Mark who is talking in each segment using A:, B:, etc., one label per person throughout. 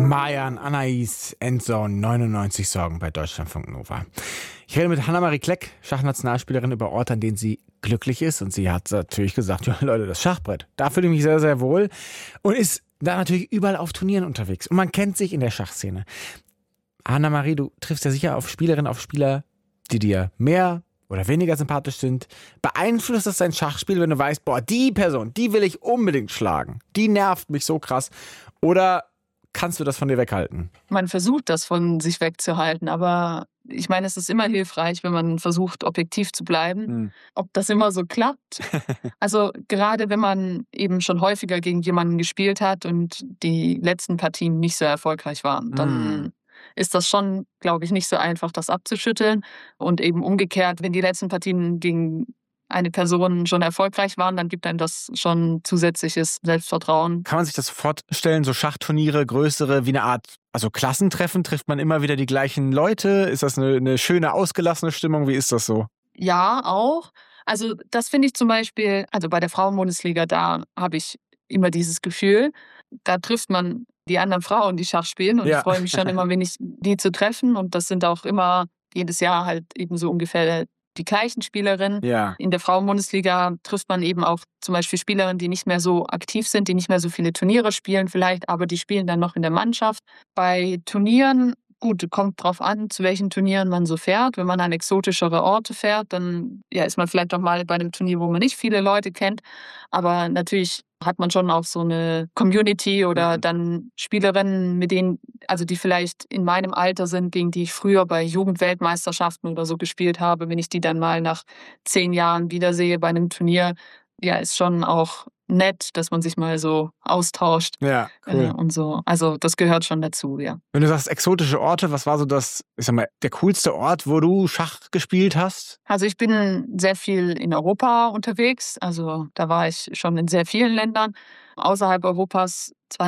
A: Mayan, Anais, Endzone, 99 Sorgen bei Deutschlandfunk Nova. Ich rede mit Hanna-Marie Kleck, Schachnationalspielerin, über Orte, an denen sie glücklich ist. Und sie hat natürlich gesagt, ja Leute, das Schachbrett, da fühle ich mich sehr, sehr wohl. Und ist da natürlich überall auf Turnieren unterwegs. Und man kennt sich in der Schachszene. Hanna-Marie, du triffst ja sicher auf Spielerinnen, auf Spieler, die dir mehr oder weniger sympathisch sind. Beeinflusst das dein Schachspiel, wenn du weißt, boah, die Person, die will ich unbedingt schlagen. Die nervt mich so krass. Oder kannst du das von dir weghalten?
B: Man versucht, das von sich wegzuhalten, aber ich meine, es ist immer hilfreich, wenn man versucht, objektiv zu bleiben. Ob das immer so klappt? Also gerade wenn man eben schon häufiger gegen jemanden gespielt hat und die letzten Partien nicht so erfolgreich waren, dann ist das schon, glaube ich, nicht so einfach, das abzuschütteln. Und eben umgekehrt, wenn die letzten Partien gegen eine Person schon erfolgreich waren, dann gibt einem das schon zusätzliches Selbstvertrauen.
A: Kann man sich das vorstellen, so Schachturniere, größere, wie eine Art, also Klassentreffen, trifft man immer wieder die gleichen Leute? Ist das eine schöne, ausgelassene Stimmung? Wie ist das so?
B: Ja, auch. Also das finde ich zum Beispiel, also bei der Frauenbundesliga, da habe ich immer dieses Gefühl, da trifft man die anderen Frauen, die Schach spielen, und ich freue mich schon immer, die zu treffen, und das sind auch immer jedes Jahr halt eben so ungefähr die gleichen Spielerinnen.
A: Ja.
B: In der Frauenbundesliga trifft man eben auch zum Beispiel Spielerinnen, die nicht mehr so aktiv sind, die nicht mehr so viele Turniere spielen vielleicht, aber die spielen dann noch in der Mannschaft. Bei Turnieren, gut, kommt drauf an, zu welchen Turnieren man so fährt. Wenn man an exotischere Orte fährt, dann ist man vielleicht auch mal bei einem Turnier, wo man nicht viele Leute kennt. Aber natürlich hat man schon auch so eine Community oder dann Spielerinnen, mit denen, also die vielleicht in meinem Alter sind, gegen die ich früher bei Jugendweltmeisterschaften oder so gespielt habe. Wenn ich die dann mal nach 10 Jahren wiedersehe bei einem Turnier, ist schon auch nett, dass man sich mal so austauscht.
A: Ja, cool.
B: Und so. Also das gehört schon dazu, ja.
A: Wenn du sagst exotische Orte, was war so der coolste Ort, wo du Schach gespielt hast?
B: Also ich bin sehr viel in Europa unterwegs. Also da war ich schon in sehr vielen Ländern. Außerhalb Europas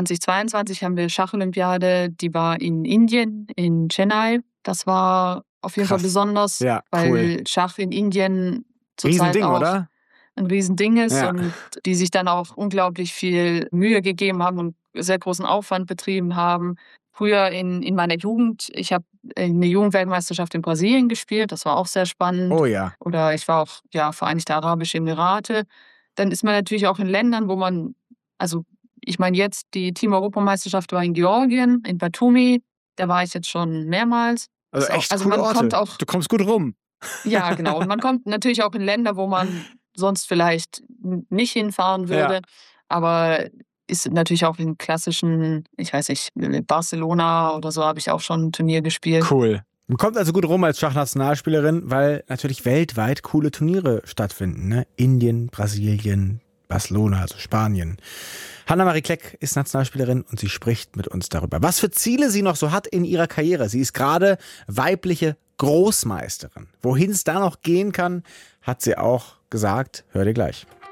B: 2022 haben wir Schacholympiade, die war in Indien, in Chennai. Das war auf jeden Fall besonders, weil Schach in Indien zurzeit auch
A: oder?
B: ein Riesending ist und die sich dann auch unglaublich viel Mühe gegeben haben und sehr großen Aufwand betrieben haben. Früher in meiner Jugend, ich habe eine Jugendweltmeisterschaft in Brasilien gespielt, das war auch sehr spannend.
A: Oh ja.
B: Oder ich war auch Vereinigte Arabische Emirate. Dann ist man natürlich auch in Ländern, wo man, also ich meine jetzt, die Team-Europameisterschaft war in Georgien, in Batumi, da war ich jetzt schon mehrmals.
A: Also echt coole Orte. Du kommst gut rum.
B: Ja, genau. Und man kommt natürlich auch in Länder, wo man sonst vielleicht nicht hinfahren würde. Aber ist natürlich auch in klassischen, ich weiß nicht, Barcelona oder so habe ich auch schon ein Turnier gespielt.
A: Cool. Man kommt also gut rum als Schachnationalspielerin, weil natürlich weltweit coole Turniere stattfinden. Ne? Indien, Brasilien, Barcelona, also Spanien. Hanna-Marie Kleck ist Nationalspielerin und sie spricht mit uns darüber, was für Ziele sie noch so hat in ihrer Karriere. Sie ist gerade weibliche Großmeisterin. Wohin es da noch gehen kann, hat sie auch gesagt. Hör dir gleich.